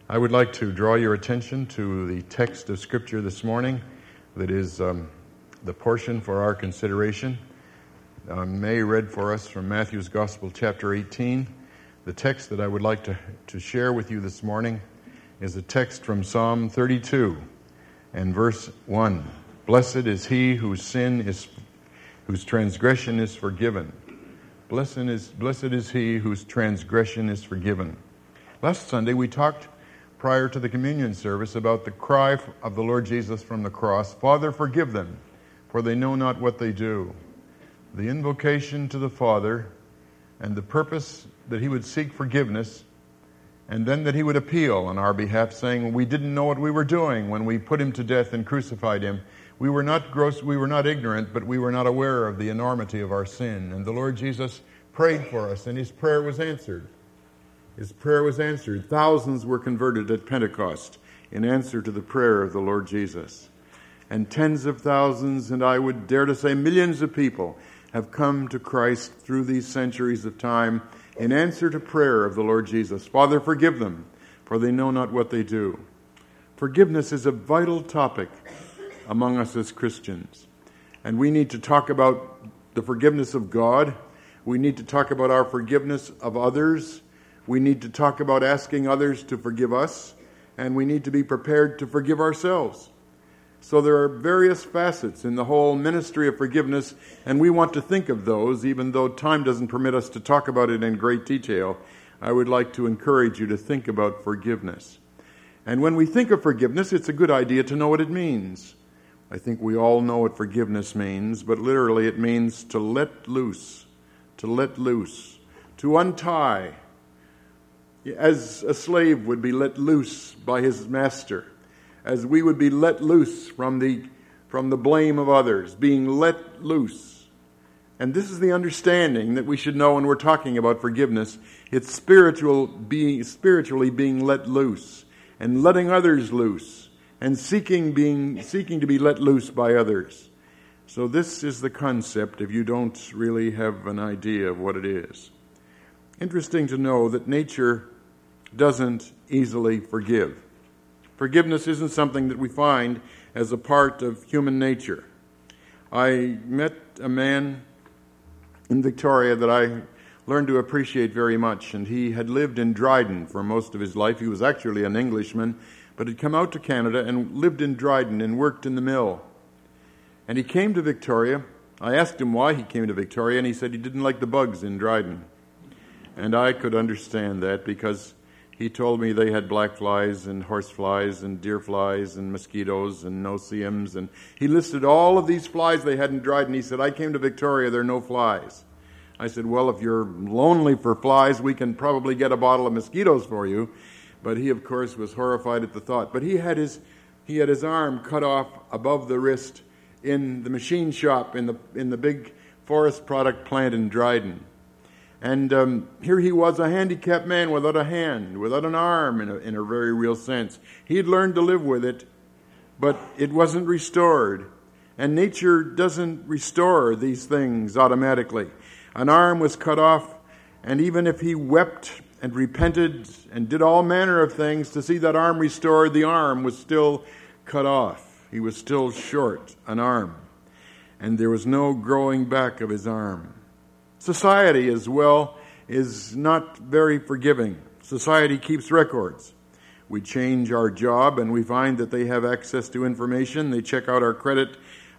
I would like to draw your attention to the text of Scripture this morning that is the portion for our consideration. May read for us from Matthew's Gospel, chapter 18. The text that I would like to share with you this morning is a text from Psalm 32 and verse 1. Blessed is he whose transgression is forgiven. Blessed is he whose transgression is forgiven. Last Sunday we talked prior to the communion service about the cry of the Lord Jesus from the cross, Father, forgive them, for they know not what they do. The invocation to the Father and the purpose that he would seek forgiveness, and then that he would appeal on our behalf, saying we didn't know what we were doing when we put him to death and crucified him. We were not ignorant, but we were not aware of the enormity of our sin. And the Lord Jesus prayed for us, and his prayer was answered. His prayer was answered. Thousands were converted at Pentecost in answer to the prayer of the Lord Jesus. And tens of thousands, and I would dare to say millions of people, have come to Christ through these centuries of time in answer to prayer of the Lord Jesus. Father, forgive them, for they know not what they do. Forgiveness is a vital topic among us as Christians. And we need to talk about the forgiveness of God. We need to talk about our forgiveness of others. We need to talk about asking others to forgive us, and we need to be prepared to forgive ourselves. So there are various facets in the whole ministry of forgiveness, and we want to think of those, even though time doesn't permit us to talk about it in great detail. I would like to encourage you to think about forgiveness. And when we think of forgiveness, it's a good idea to know what it means. I think we all know what forgiveness means, but literally it means to let loose, to untie, as a slave would be let loose by his master, as we would be let loose from the blame of others, being let loose. And this is the understanding that we should know when we're talking about forgiveness. It's spiritually being let loose and letting others loose and seeking to be let loose by others. So this is the concept if you don't really have an idea of what it is. Interesting to know that nature doesn't easily forgive. Forgiveness isn't something that we find as a part of human nature. I met a man in Victoria that I learned to appreciate very much, and he had lived in Dryden for most of his life. He was actually an Englishman, but had come out to Canada and lived in Dryden and worked in the mill. And he came to Victoria. I asked him why he came to Victoria, and he said he didn't like the bugs in Dryden. And I could understand that because he told me they had black flies and horse flies and deer flies and mosquitoes and no-see-ums. And he listed all of these flies they had in Dryden. He said, I came to Victoria, there are no flies. I said, well, if you're lonely for flies, we can probably get a bottle of mosquitoes for you. But he, of course, was horrified at the thought. But he had his arm cut off above the wrist in the machine shop in the big forest product plant in Dryden. And here he was, a handicapped man without a hand, without an arm in a very real sense. He'd learned to live with it, but it wasn't restored. And nature doesn't restore these things automatically. An arm was cut off, and even if he wept and repented and did all manner of things to see that arm restored, the arm was still cut off. He was still short an arm, and there was no growing back of his arm. Society as well is not very forgiving. Society keeps records. We change our job and we find that they have access to information. They check out our credit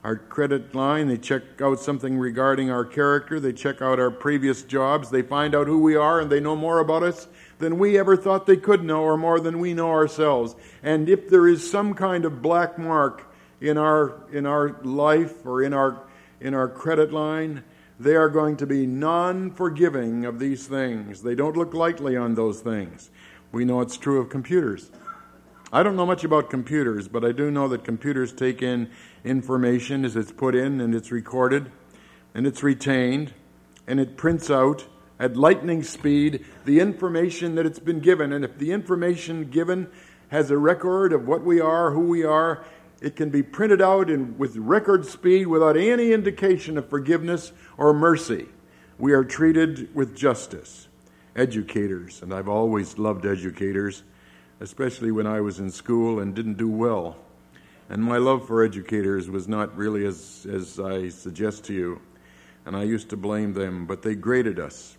line. They check out something regarding our character. They check out our previous jobs. They find out who we are, and they know more about us than we ever thought they could know, or more than we know ourselves. And if there is some kind of black mark in our life or in our credit line, they are going to be non-forgiving of these things. They don't look lightly on those things. We know it's true of computers. I don't know much about computers, but I do know that computers take in information as it's put in, and it's recorded, and it's retained, and it prints out at lightning speed the information that it's been given. And if the information given has a record of what we are, who we are, it can be printed out with record speed without any indication of forgiveness or mercy. We are treated with justice. Educators, and I've always loved educators, especially when I was in school and didn't do well. And my love for educators was not really as I suggest to you. And I used to blame them, but they graded us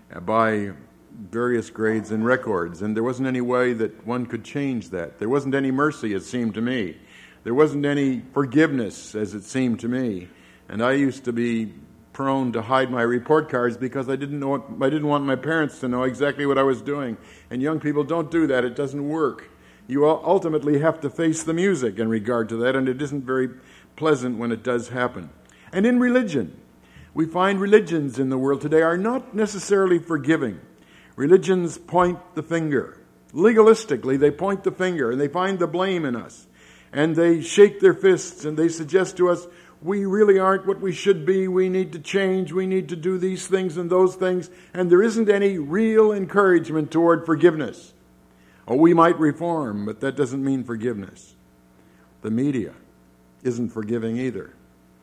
by various grades and records, and there wasn't any way that one could change that. There wasn't any mercy, it seemed to me. There wasn't any forgiveness, as it seemed to me. And I used to be prone to hide my report cards because I didn't want my parents to know exactly what I was doing. And young people, don't do that. It doesn't work. You ultimately have to face the music in regard to that, and it isn't very pleasant when it does happen. And in religion, we find religions in the world today are not necessarily forgiving. Religions point the finger. Legalistically, they point the finger, and they find the blame in us. And they shake their fists, and they suggest to us, we really aren't what we should be. We need to change. We need to do these things and those things. And there isn't any real encouragement toward forgiveness. Oh, we might reform, but that doesn't mean forgiveness. The media isn't forgiving either.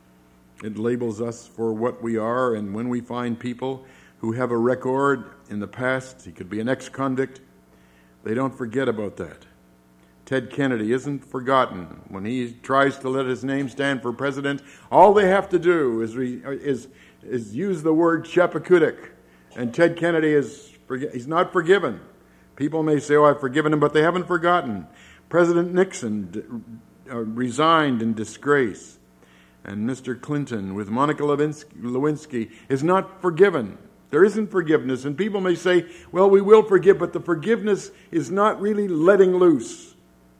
It labels us for what we are, and when we find people who have a record in the past, he could be an ex-convict, they don't forget about that. Ted Kennedy isn't forgotten. When he tries to let his name stand for president, all they have to do is use the word Chappaquiddick, and Ted Kennedy he's not forgiven. People may say, oh, I've forgiven him, but they haven't forgotten. President Nixon resigned in disgrace. And Mr. Clinton with Monica Lewinsky is not forgiven. There isn't forgiveness. And people may say, well, we will forgive, but the forgiveness is not really letting loose.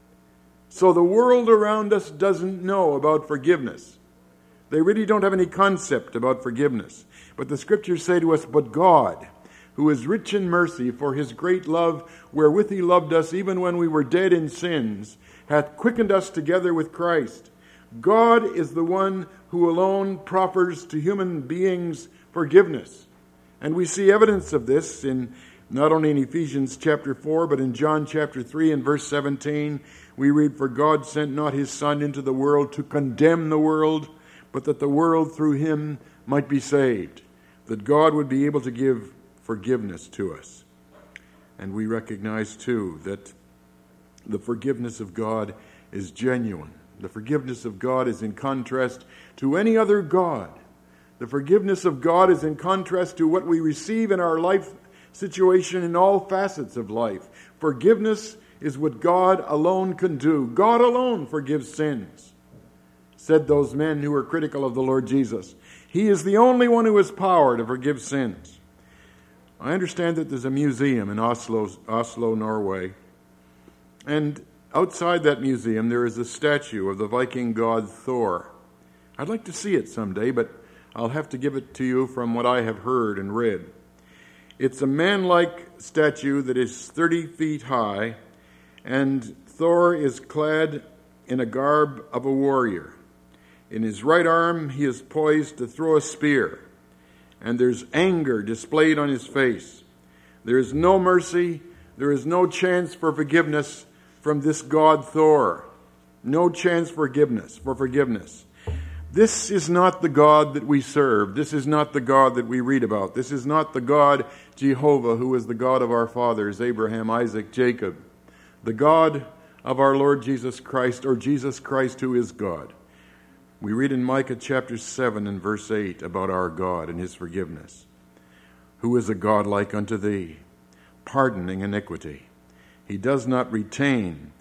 So the world around us doesn't know about forgiveness. They really don't have any concept about forgiveness. But the Scriptures say to us, but God, who is rich in mercy, for his great love, wherewith he loved us, even when we were dead in sins, hath quickened us together with Christ. God is the one who alone proffers to human beings forgiveness. And we see evidence of this in not only in Ephesians chapter 4, but in John chapter 3 and verse 17. We read, for God sent not his Son into the world to condemn the world, but that the world through him might be saved. That God would be able to give forgiveness to us. And we recognize too that the forgiveness of God is genuine. The forgiveness of God is in contrast to any other God. The forgiveness of God is in contrast to what we receive in our life situation in all facets of life. Forgiveness is what God alone can do. God alone forgives sins, said those men who were critical of the Lord Jesus. He is the only one who has power to forgive sins. I understand that there's a museum in Oslo, Norway, and outside that museum there is a statue of the Viking god Thor. I'd like to see it someday, but I'll have to give it to you from what I have heard and read. It's a man-like statue that is 30 feet high, and Thor is clad in a garb of a warrior. In his right arm he is poised to throw a spear, and there's anger displayed on his face. There is no mercy, there is no chance for forgiveness from this god Thor. No chance for forgiveness. This is not the God that we serve. This is not the God that we read about. This is not the God Jehovah, who is the God of our fathers, Abraham, Isaac, Jacob. The God of our Lord Jesus Christ, or Jesus Christ who is God. We read in Micah chapter 7 and verse 8 about our God and his forgiveness. Who is a God like unto thee, pardoning iniquity? He does not retain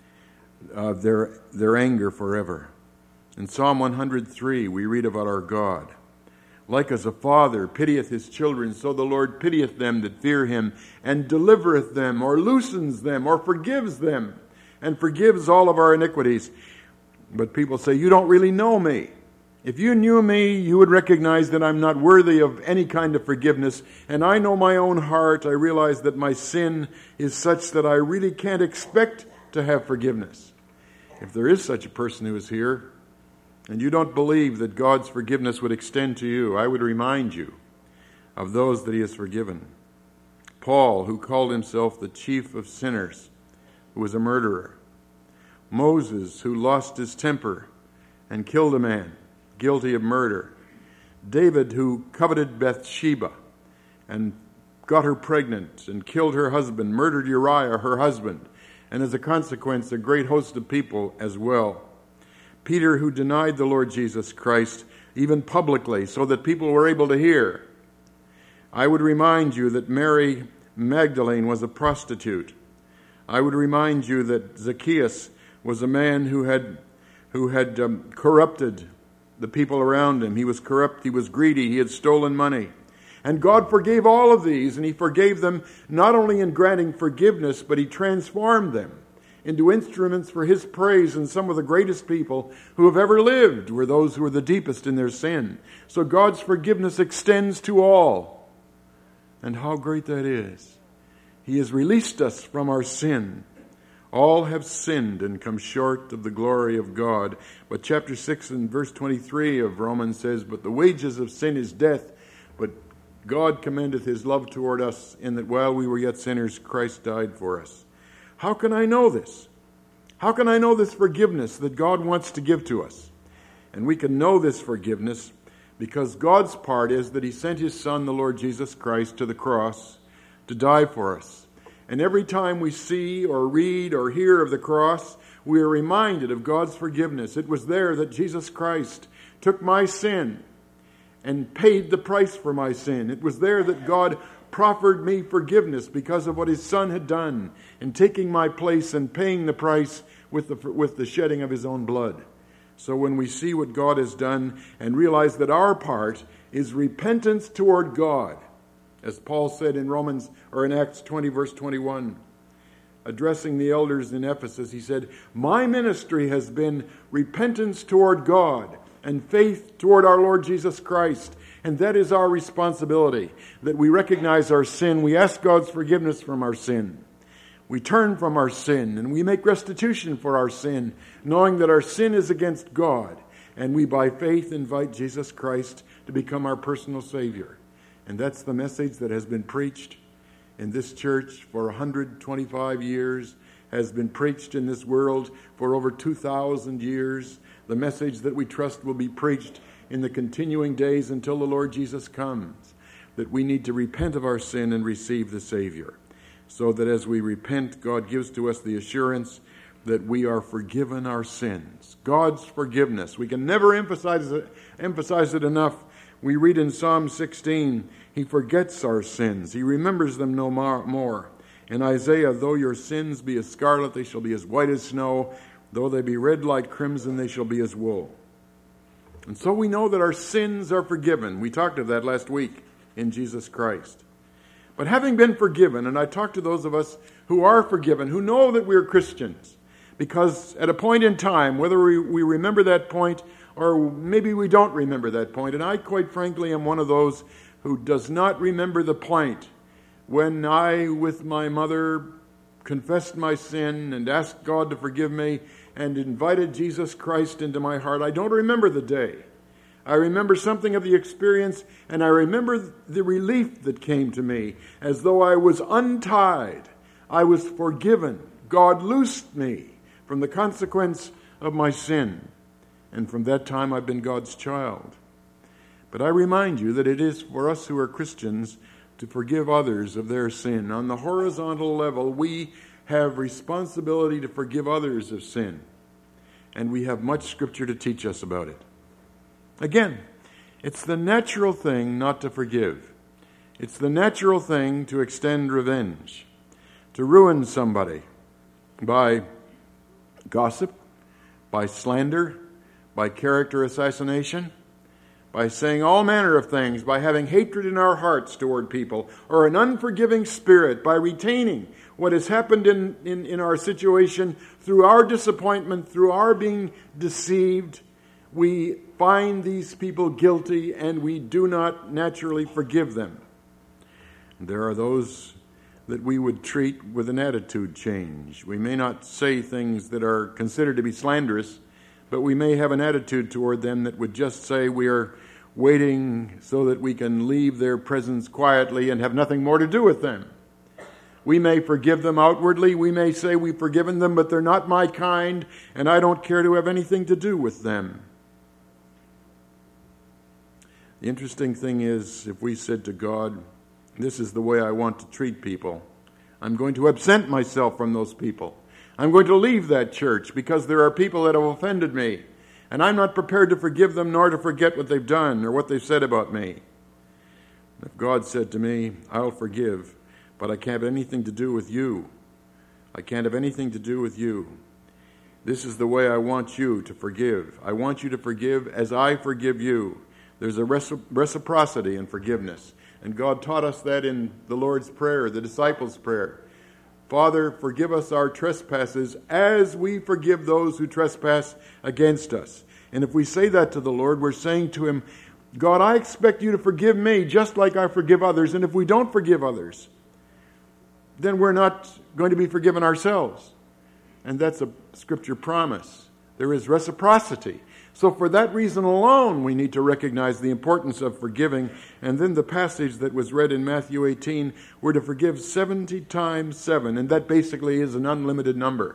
their anger forever. In Psalm 103, we read about our God. Like as a father pitieth his children, so the Lord pitieth them that fear him, and delivereth them, or loosens them, or forgives them, and forgives all of our iniquities. But people say, you don't really know me. If you knew me, you would recognize that I'm not worthy of any kind of forgiveness. And I know my own heart. I realize that my sin is such that I really can't expect to have forgiveness. If there is such a person who is here, and you don't believe that God's forgiveness would extend to you, I would remind you of those that he has forgiven. Paul, who called himself the chief of sinners, who was a murderer. Moses, who lost his temper and killed a man, guilty of murder. David, who coveted Bathsheba and got her pregnant and killed her husband, murdered Uriah, her husband, and as a consequence, a great host of people as well. Peter, who denied the Lord Jesus Christ, even publicly, so that people were able to hear. I would remind you that Mary Magdalene was a prostitute. I would remind you that Zacchaeus was a man who had corrupted the people around him. He was corrupt, he was greedy, he had stolen money. And God forgave all of these, and he forgave them not only in granting forgiveness, but he transformed them into instruments for his praise. And some of the greatest people who have ever lived were those who were the deepest in their sin. So God's forgiveness extends to all. And how great that is. He has released us from our sin. All have sinned and come short of the glory of God. But chapter 6 and verse 23 of Romans says, but the wages of sin is death, but God commendeth his love toward us in that while we were yet sinners, Christ died for us. How can I know this? How can I know this forgiveness that God wants to give to us? And we can know this forgiveness because God's part is that he sent his Son, the Lord Jesus Christ, to the cross to die for us. And every time we see or read or hear of the cross, we are reminded of God's forgiveness. It was there that Jesus Christ took my sin and paid the price for my sin. It was there that God proffered me forgiveness because of what his Son had done in taking my place and paying the price with the shedding of his own blood. So when we see what God has done and realize that our part is repentance toward God, as Paul said in Acts 20 verse 21, addressing the elders in Ephesus, he said, my ministry has been repentance toward God and faith toward our Lord Jesus Christ. And that is our responsibility, that we recognize our sin. We ask God's forgiveness from our sin. We turn from our sin and we make restitution for our sin, knowing that our sin is against God. And we, by faith, invite Jesus Christ to become our personal Savior. And that's the message that has been preached in this church for 125 years, has been preached in this world for over 2,000 years. The message that we trust will be preached in the continuing days until the Lord Jesus comes, that we need to repent of our sin and receive the Savior. So that as we repent, God gives to us the assurance that we are forgiven our sins. God's forgiveness. We can never emphasize it enough. We read in Psalm 16, he forgets our sins. He remembers them no more. In Isaiah, though your sins be as scarlet, they shall be as white as snow. Though they be red like crimson, they shall be as wool. And so we know that our sins are forgiven. We talked of that last week in Jesus Christ. But having been forgiven, and I talk to those of us who are forgiven, who know that we're Christians, because at a point in time, whether we remember that point or maybe we don't remember that point, and I quite frankly am one of those who does not remember the point when I, with my mother, confessed my sin and asked God to forgive me and invited Jesus Christ into my heart. I don't remember the day. I remember something of the experience, and I remember the relief that came to me, as though I was untied. I was forgiven. God loosed me from the consequence of my sin. And from that time, I've been God's child. But I remind you that it is for us who are Christians to forgive others of their sin. On the horizontal level, we have responsibility to forgive others of sin. And we have much Scripture to teach us about it. Again, it's the natural thing not to forgive. It's the natural thing to extend revenge, to ruin somebody by gossip, by slander, by character assassination, by saying all manner of things, by having hatred in our hearts toward people, or an unforgiving spirit, by retaining what has happened in our situation through our disappointment, through our being deceived. We find these people guilty and we do not naturally forgive them. There are those that we would treat with an attitude change. We may not say things that are considered to be slanderous, but we may have an attitude toward them that would just say we are waiting so that we can leave their presence quietly and have nothing more to do with them. We may forgive them outwardly. We may say we've forgiven them, but they're not my kind, and I don't care to have anything to do with them. The interesting thing is, if we said to God, this is the way I want to treat people, I'm going to absent myself from those people. I'm going to leave that church because there are people that have offended me, and I'm not prepared to forgive them nor to forget what they've done or what they've said about me. If God said to me, I'll forgive, but I can't have anything to do with you. I can't have anything to do with you. This is the way I want you to forgive. I want you to forgive as I forgive you. There's a reciprocity in forgiveness. And God taught us that in the Lord's Prayer, the disciples' prayer. Father, forgive us our trespasses as we forgive those who trespass against us. And if we say that to the Lord, we're saying to him, God, I expect you to forgive me just like I forgive others. And if we don't forgive others, then we're not going to be forgiven ourselves. And that's a scripture promise. There is reciprocity. So for that reason alone, we need to recognize the importance of forgiving. And then the passage that was read in Matthew 18, we're to forgive 70 times 7. And that basically is an unlimited number.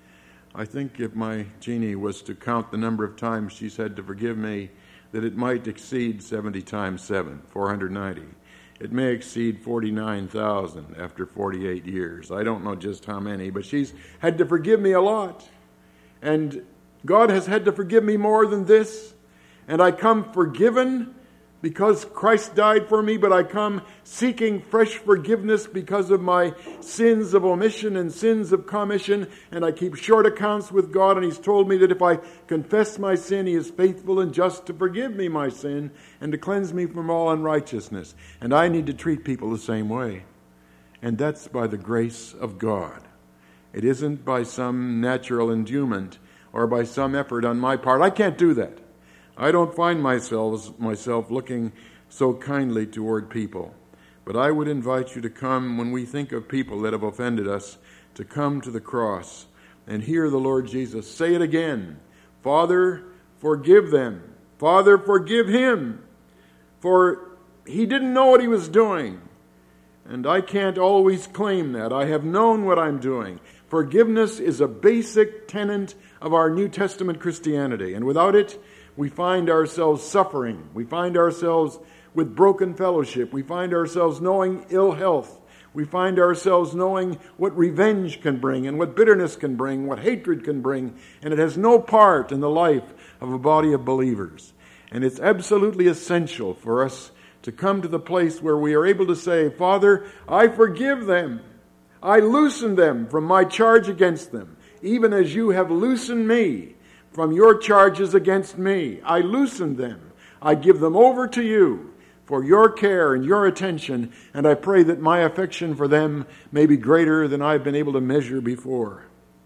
I think if my Jeannie was to count the number of times she's had to forgive me, that it might exceed 70 times 7, 490. It may exceed 49,000 after 48 years. I don't know just how many, but she's had to forgive me a lot. And God has had to forgive me more than this. And I come forgiven because Christ died for me, but I come seeking fresh forgiveness because of my sins of omission and sins of commission. And I keep short accounts with God, and he's told me that if I confess my sin, he is faithful and just to forgive me my sin and to cleanse me from all unrighteousness. And I need to treat people the same way. And that's by the grace of God. It isn't by some natural endowment or by some effort on my part. I can't do that. I don't find myself looking so kindly toward people. But I would invite you to come, when we think of people that have offended us, to come to the cross and hear the Lord Jesus say it again. Father, forgive them. Father, forgive him. For he didn't know what he was doing. And I can't always claim that. I have known what I'm doing. Forgiveness is a basic tenet of our New Testament Christianity. And without it, we find ourselves suffering. We find ourselves with broken fellowship. We find ourselves knowing ill health. We find ourselves knowing what revenge can bring and what bitterness can bring, what hatred can bring. And it has no part in the life of a body of believers. And it's absolutely essential for us to come to the place where we are able to say, Father, I forgive them. I loosen them from my charge against them, even as you have loosened me from your charges against me. I loosen them. I give them over to you for your care and your attention, and I pray that my affection for them may be greater than I've been able to measure before.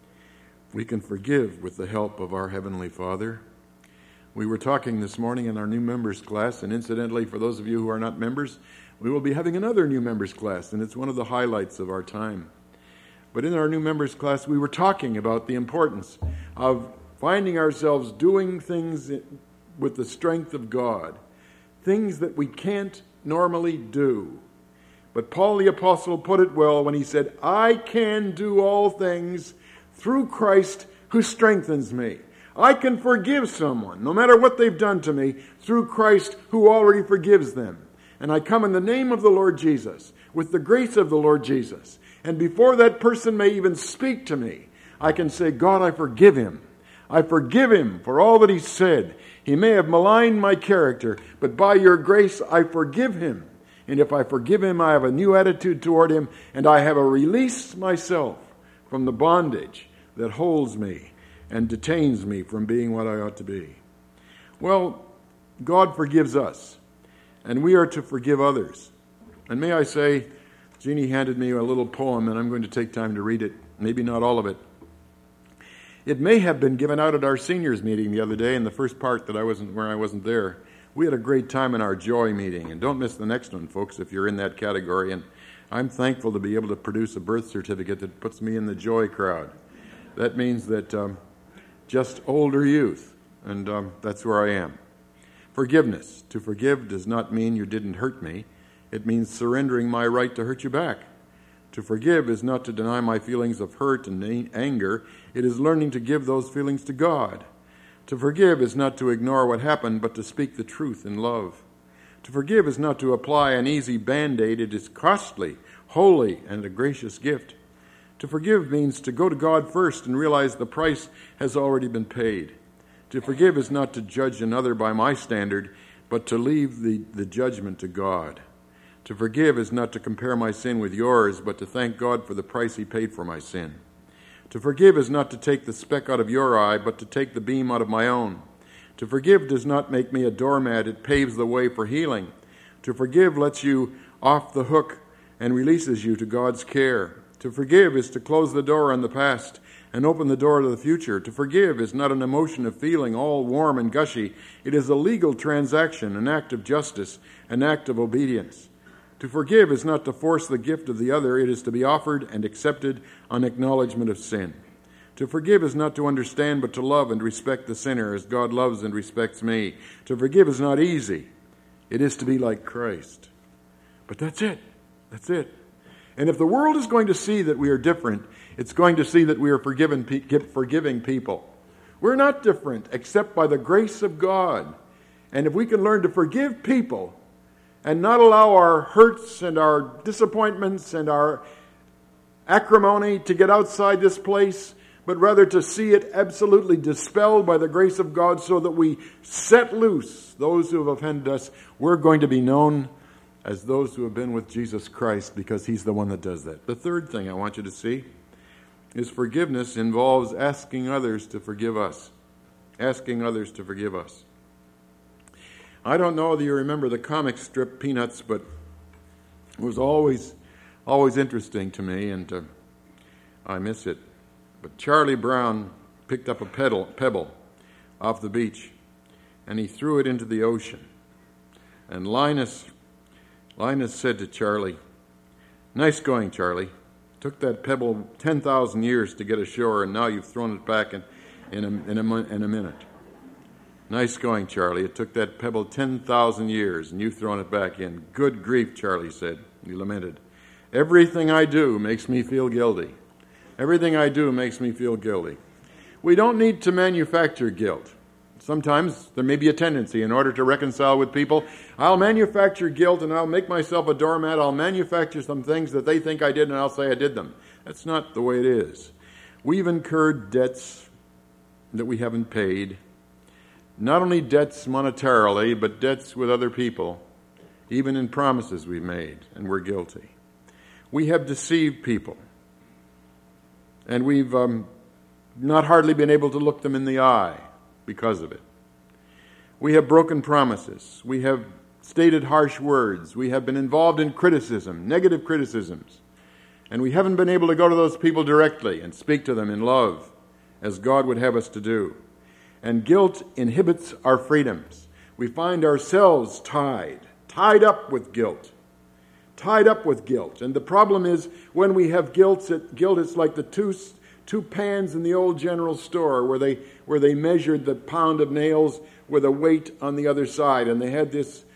We can forgive with the help of our Heavenly Father. We were talking this morning in our new members class, and incidentally, for those of you who are not members, we will be having another new members class, and it's one of the highlights of our time. But in our new members class, we were talking about the importance of finding ourselves doing things with the strength of God, things that we can't normally do. But Paul the Apostle put it well when he said, I can do all things through Christ who strengthens me. I can forgive someone, no matter what they've done to me, through Christ who already forgives them. And I come in the name of the Lord Jesus, with the grace of the Lord Jesus. And before that person may even speak to me, I can say, God, I forgive him. I forgive him for all that he said. He may have maligned my character, but by your grace, I forgive him. And if I forgive him, I have a new attitude toward him, and I have a release myself from the bondage that holds me and detains me from being what I ought to be. Well, God forgives us, and we are to forgive others. And may I say, Jeannie handed me a little poem, and I'm going to take time to read it, maybe not all of it. It may have been given out at our seniors meeting the other day in the first part that I wasn't there. We had a great time in our joy meeting, and don't miss the next one, folks, if you're in that category. And I'm thankful to be able to produce a birth certificate that puts me in the joy crowd. That means that just older youth, and that's where I am. Forgiveness. To forgive does not mean you didn't hurt me. It means surrendering my right to hurt you back. To forgive is not to deny my feelings of hurt and anger. It is learning to give those feelings to God. To forgive is not to ignore what happened, but to speak the truth in love. To forgive is not to apply an easy Band-Aid. It is costly, holy, and a gracious gift. To forgive means to go to God first and realize the price has already been paid. To forgive is not to judge another by my standard, but to leave the judgment to God. To forgive is not to compare my sin with yours, but to thank God for the price he paid for my sin. To forgive is not to take the speck out of your eye, but to take the beam out of my own. To forgive does not make me a doormat, it paves the way for healing. To forgive lets you off the hook and releases you to God's care. To forgive is to close the door on the past and open the door to the future. To forgive is not an emotion of feeling all warm and gushy. It is a legal transaction, an act of justice, an act of obedience. To forgive is not to force the gift of the other. It is to be offered and accepted on acknowledgement of sin. To forgive is not to understand, but to love and respect the sinner as God loves and respects me. To forgive is not easy. It is to be like Christ. But that's it. That's it. And if the world is going to see that we are different, it's going to see that we are forgiving people. We're not different except by the grace of God. And if we can learn to forgive people and not allow our hurts and our disappointments and our acrimony to get outside this place, but rather to see it absolutely dispelled by the grace of God so that we set loose those who have offended us, we're going to be known as those who have been with Jesus Christ because he's the one that does that. The third thing I want you to see is forgiveness involves asking others to forgive us. Asking others to forgive us. I don't know whether you remember the comic strip Peanuts, but it was always interesting to me, and I miss it. But Charlie Brown picked up a pebble off the beach, and he threw it into the ocean. And Linus said to Charlie, "Nice going, Charlie. Took that pebble 10,000 years to get ashore, and now you've thrown it back in a minute. Nice going, Charlie. It took that pebble 10,000 years, and you've thrown it back in." "Good grief," Charlie said. He lamented. "Everything I do makes me feel guilty. Everything I do makes me feel guilty." We don't need to manufacture guilt. Sometimes there may be a tendency in order to reconcile with people. I'll manufacture guilt and I'll make myself a doormat. I'll manufacture some things that they think I did and I'll say I did them. That's not the way it is. We've incurred debts that we haven't paid. Not only debts monetarily, but debts with other people, even in promises we've made, and we're guilty. We have deceived people, and we've not hardly been able to look them in the eye because of it. We have broken promises. We have stated harsh words. We have been involved in criticism, negative criticisms, and we haven't been able to go to those people directly and speak to them in love, as God would have us to do. And guilt inhibits our freedoms. We find ourselves tied up with guilt. Tied up with guilt. And the problem is when we have guilt is like the two pans in the old general store where they measured the pound of nails with a weight on the other side. And they had this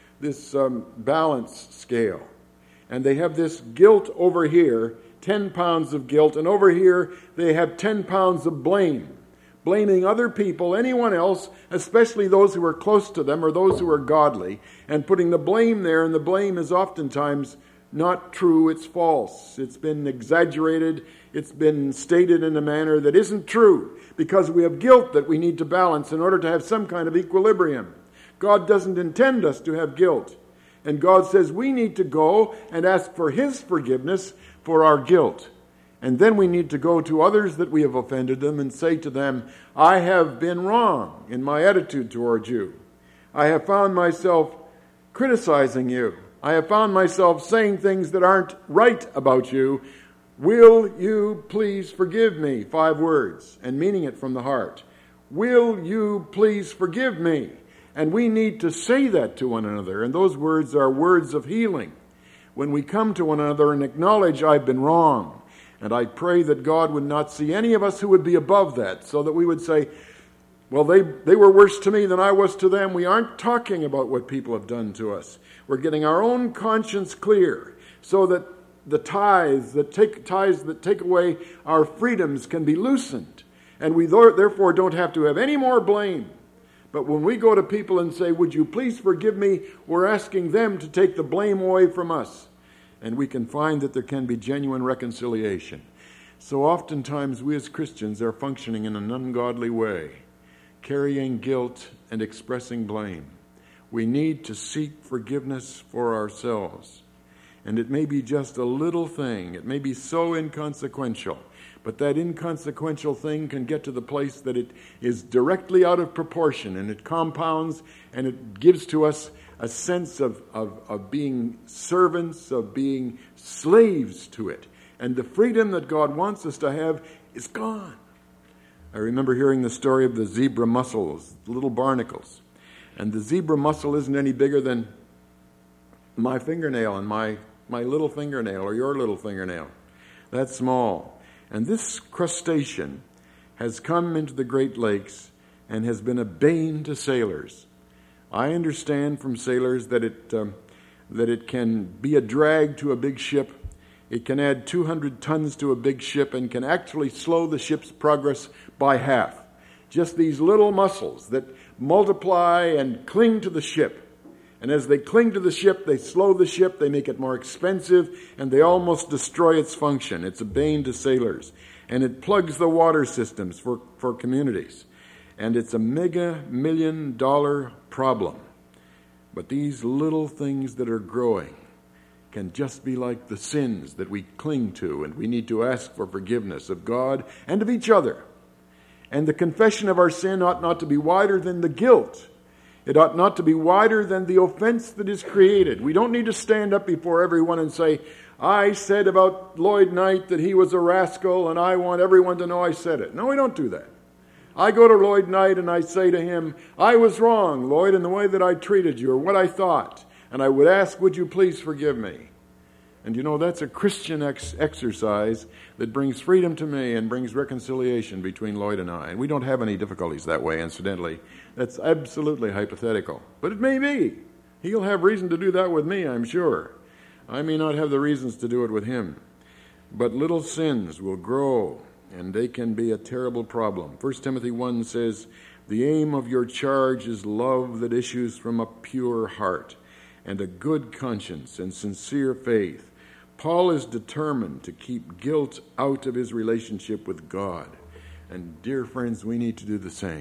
balance scale. And they have this guilt over here, 10 pounds of guilt. And over here they have 10 pounds of blame. Blaming other people, anyone else, especially those who are close to them or those who are godly, and putting the blame there, and the blame is oftentimes not true, it's false. It's been exaggerated, it's been stated in a manner that isn't true, because we have guilt that we need to balance in order to have some kind of equilibrium. God doesn't intend us to have guilt, and God says we need to go and ask for His forgiveness for our guilt. And then we need to go to others that we have offended them and say to them, "I have been wrong in my attitude towards you. I have found myself criticizing you. I have found myself saying things that aren't right about you. Will you please forgive me?" 5 words, and meaning it from the heart. Will you please forgive me? And we need to say that to one another. And those words are words of healing. When we come to one another and acknowledge, "I've been wrong." And I pray that God would not see any of us who would be above that, so that we would say, "Well, they were worse to me than I was to them." We aren't talking about what people have done to us. We're getting our own conscience clear so that the ties that take away our freedoms can be loosened. And we therefore don't have to have any more blame. But when we go to people and say, "Would you please forgive me?" we're asking them to take the blame away from us. And we can find that there can be genuine reconciliation. So oftentimes we as Christians are functioning in an ungodly way, carrying guilt and expressing blame. We need to seek forgiveness for ourselves. And it may be just a little thing. It may be so inconsequential. But that inconsequential thing can get to the place that it is directly out of proportion, and it compounds, and it gives to us a sense of being servants, of being slaves to it. And the freedom that God wants us to have is gone. I remember hearing the story of the zebra mussels, little barnacles. And the zebra mussel isn't any bigger than my fingernail and my little fingernail or your little fingernail. That's small. And this crustacean has come into the Great Lakes and has been a bane to sailors. I understand from sailors that it can be a drag to a big ship. It can add 200 tons to a big ship and can actually slow the ship's progress by half. Just these little mussels that multiply and cling to the ship. And as they cling to the ship, they slow the ship, they make it more expensive, and they almost destroy its function. It's a bane to sailors. And it plugs the water systems for communities. And it's a mega $1,000,000 problem. But these little things that are growing can just be like the sins that we cling to, and we need to ask for forgiveness of God and of each other. And the confession of our sin ought not to be wider than the guilt. It ought not to be wider than the offense that is created. We don't need to stand up before everyone and say, I said about Lloyd Knight that he was a rascal and I want everyone to know I said it. No, we don't do that. I go to Lloyd Knight and I say to him, I was wrong, Lloyd, in the way that I treated you or what I thought. And I would ask, would you please forgive me? And you know, that's a Christian exercise that brings freedom to me and brings reconciliation between Lloyd and I. And we don't have any difficulties that way, incidentally. That's absolutely hypothetical. But it may be. He'll have reason to do that with me, I'm sure. I may not have the reasons to do it with him. But little sins will grow, and they can be a terrible problem. 1 Timothy 1 says, the aim of your charge is love that issues from a pure heart and a good conscience and sincere faith. Paul is determined to keep guilt out of his relationship with God. And dear friends, we need to do the same.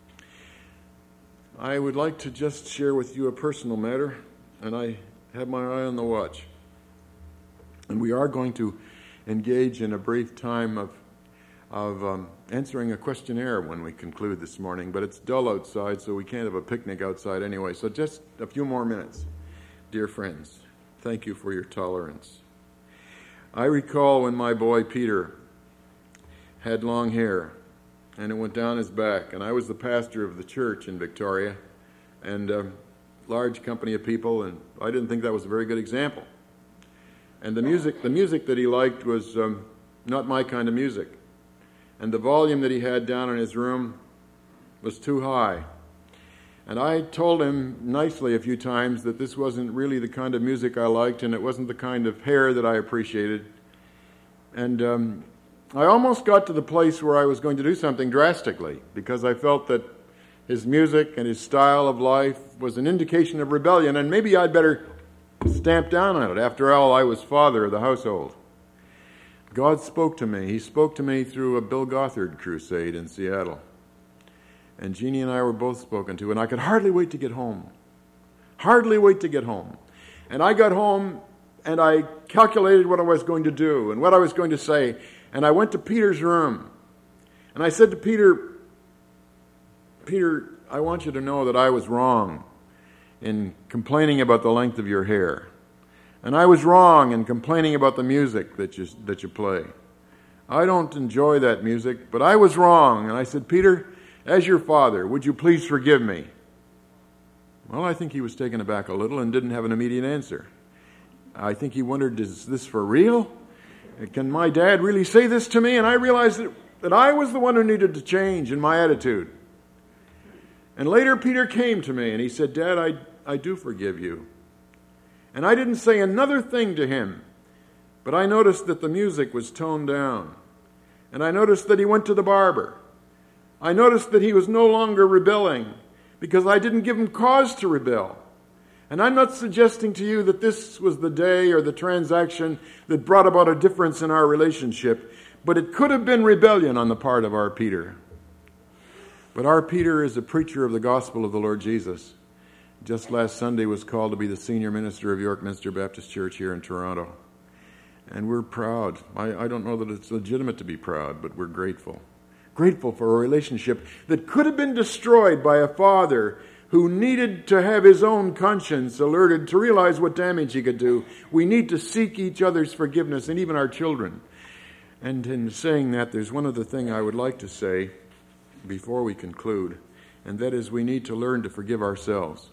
I would like to just share with you a personal matter, and I have my eye on the watch. And we are going to engage in a brief time of answering a questionnaire when we conclude this morning, but it's dull outside, so we can't have a picnic outside anyway. So just a few more minutes. Dear friends, thank you for your tolerance. I recall when my boy Peter had long hair, and it went down his back, and I was the pastor of the church in Victoria, and a large company of people, and I didn't think that was a very good example. And the music that he liked was not my kind of music, and the volume that he had down in his room was too high. And I told him nicely a few times that this wasn't really the kind of music I liked, and it wasn't the kind of hair that I appreciated. And I almost got to the place where I was going to do something drastically, because I felt that his music and his style of life was an indication of rebellion, and maybe I'd better stamp down on it. After all, I was father of the household. God spoke to me. He spoke to me through a Bill Gothard crusade in Seattle. And Jeannie and I were both spoken to, and I could hardly wait to get home. Hardly wait to get home. And I got home, and I calculated what I was going to do and what I was going to say. And I went to Peter's room. And I said to Peter, I want you to know that I was wrong in complaining about the length of your hair. And I was wrong in complaining about the music that you play. I don't enjoy that music, but I was wrong. And I said, Peter, as your father, would you please forgive me? Well, I think he was taken aback a little and didn't have an immediate answer. I think he wondered, is this for real? Can my dad really say this to me? And I realized that I was the one who needed to change in my attitude. And later Peter came to me and he said, Dad, I do forgive you. And I didn't say another thing to him, but I noticed that the music was toned down. And I noticed that he went to the barber. I noticed that he was no longer rebelling because I didn't give him cause to rebel. And I'm not suggesting to you that this was the day or the transaction that brought about a difference in our relationship, But it could have been rebellion on the part of our Peter. But our Peter is a preacher of the gospel of the Lord Jesus. Just last Sunday was called to be the senior minister of York Minster Baptist Church here in Toronto. And we're proud. I don't know that it's legitimate to be proud, but we're grateful. Grateful for a relationship that could have been destroyed by a father who needed to have his own conscience alerted to realize what damage he could do. We need to seek each other's forgiveness, and even our children. And in saying that, there's one other thing I would like to say before we conclude, and that is we need to learn to forgive ourselves.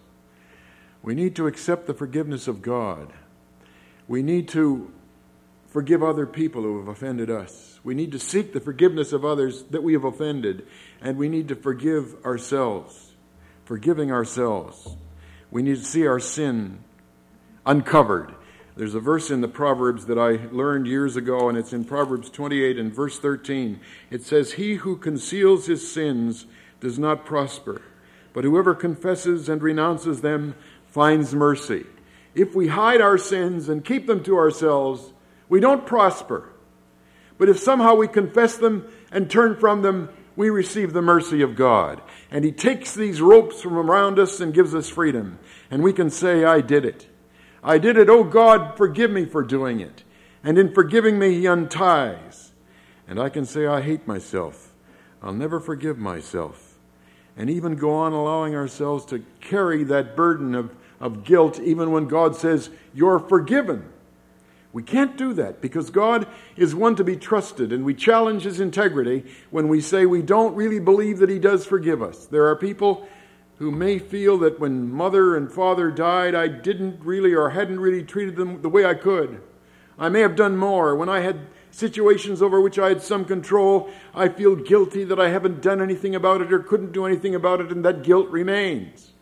We need to accept the forgiveness of God. We need to forgive other people who have offended us. We need to seek the forgiveness of others that we have offended, and we need to forgive ourselves. Forgiving ourselves. We need to see our sin uncovered. There's a verse in the Proverbs that I learned years ago, and it's in Proverbs 28 and verse 13. It says, "He who conceals his sins does not prosper, but whoever confesses and renounces them finds mercy." If we hide our sins and keep them to ourselves, we don't prosper. But if somehow we confess them and turn from them, we receive the mercy of God. And He takes these ropes from around us and gives us freedom. And we can say, "I did it. I did it. Oh God, forgive me for doing it." And in forgiving me, He unties. And I can say, "I hate myself. I'll never forgive myself." And even go on allowing ourselves to carry that burden of guilt even when God says, "You're forgiven." We can't do that because God is one to be trusted, and we challenge His integrity when we say we don't really believe that He does forgive us. There are people who may feel that when mother and father died, I didn't really or hadn't really treated them the way I could. I may have done more. When I had situations over which I had some control, I feel guilty that I haven't done anything about it or couldn't do anything about it, and that guilt remains.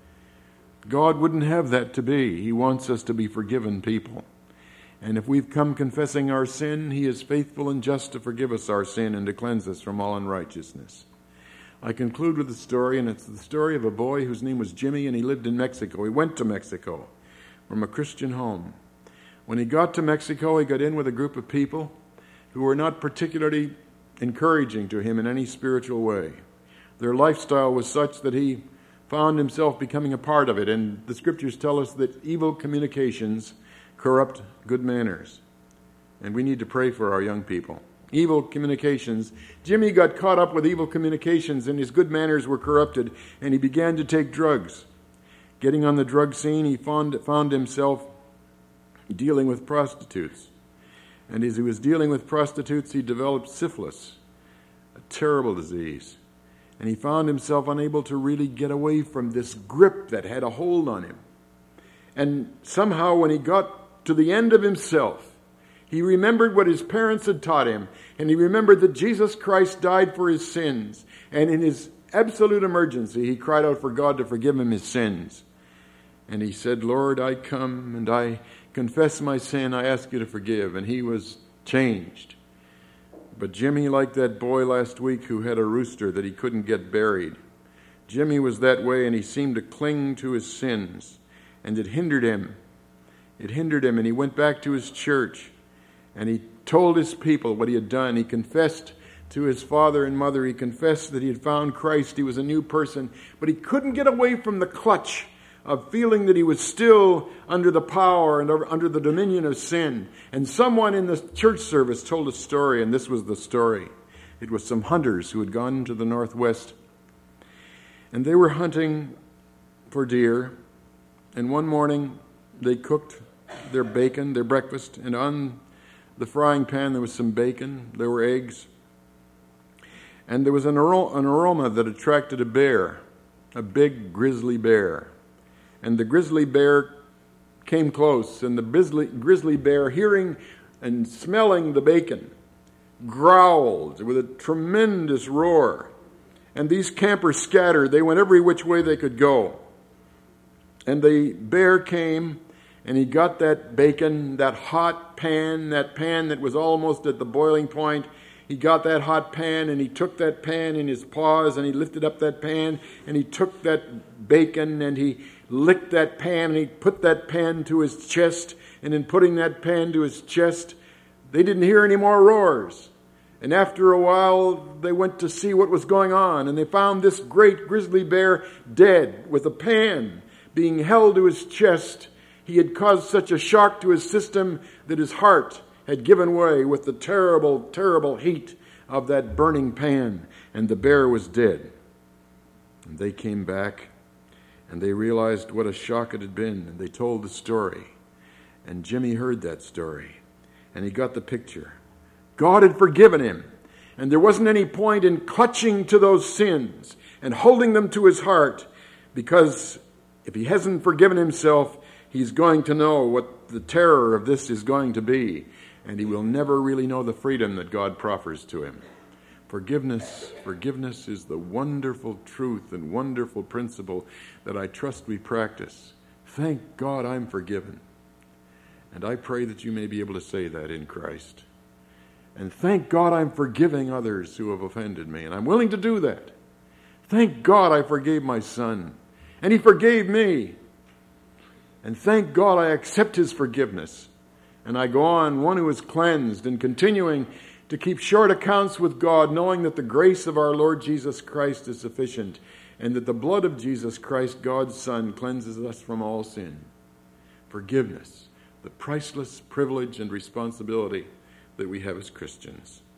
God wouldn't have that to be. He wants us to be forgiven people. And if we've come confessing our sin, He is faithful and just to forgive us our sin and to cleanse us from all unrighteousness. I conclude with a story, and it's the story of a boy whose name was Jimmy, and he lived in Mexico. He went to Mexico from a Christian home. When he got to Mexico, he got in with a group of people who were not particularly encouraging to him in any spiritual way. Their lifestyle was such that he found himself becoming a part of it, and the Scriptures tell us that evil communications corrupt good manners. And we need to pray for our young people. Evil communications. Jimmy got caught up with evil communications and his good manners were corrupted, and he began to take drugs. Getting on the drug scene, he found himself dealing with prostitutes. And as he was dealing with prostitutes, he developed syphilis, a terrible disease. And he found himself unable to really get away from this grip that had a hold on him. And somehow when he got to the end of himself, he remembered what his parents had taught him, and he remembered that Jesus Christ died for his sins. And in his absolute emergency, he cried out for God to forgive him his sins. And he said, "Lord, I come and I confess my sin. I ask you to forgive." And he was changed. But Jimmy, like that boy last week who had a rooster that he couldn't get buried, Jimmy was that way, and he seemed to cling to his sins, and it hindered him. It hindered him, and he went back to his church, and he told his people what he had done. He confessed to his father and mother. He confessed that he had found Christ. He was a new person, but he couldn't get away from the clutch of feeling that he was still under the power and under the dominion of sin. And someone in the church service told a story, and this was the story. It was some hunters who had gone to the northwest, and they were hunting for deer, and one morning they cooked their bacon, their breakfast, and on the frying pan there was some bacon, there were eggs, and there was an aroma that attracted a bear, a big grizzly bear. And the grizzly bear came close, and the grizzly bear, hearing and smelling the bacon, growled with a tremendous roar. And these campers scattered. They went every which way they could go. And the bear came, and he got that bacon, that hot pan, that pan that was almost at the boiling point. He got that hot pan, and he took that pan in his paws, and he lifted up that pan, and he took that bacon, and he licked that pan, and he put that pan to his chest. And in putting that pan to his chest, they didn't hear any more roars. And after a while, they went to see what was going on, and they found this great grizzly bear dead, with a pan being held to his chest. He had caused such a shock to his system that his heart had given way with the terrible, terrible heat of that burning pan, and the bear was dead. And they came back, and they realized what a shock it had been, and they told the story. And Jimmy heard that story, and he got the picture. God had forgiven him, and there wasn't any point in clutching to those sins and holding them to his heart, because if he hasn't forgiven himself, he's going to know what the terror of this is going to be, and he will never really know the freedom that God proffers to him. Forgiveness is the wonderful truth and wonderful principle that I trust we practice. Thank God I'm forgiven. And I pray that you may be able to say that in Christ. And thank God I'm forgiving others who have offended me, and I'm willing to do that. Thank God I forgave my son, and he forgave me. And thank God I accept his forgiveness. And I go on, one who is cleansed, and continuing to keep short accounts with God, knowing that the grace of our Lord Jesus Christ is sufficient, and that the blood of Jesus Christ, God's Son, cleanses us from all sin. Forgiveness, the priceless privilege and responsibility that we have as Christians.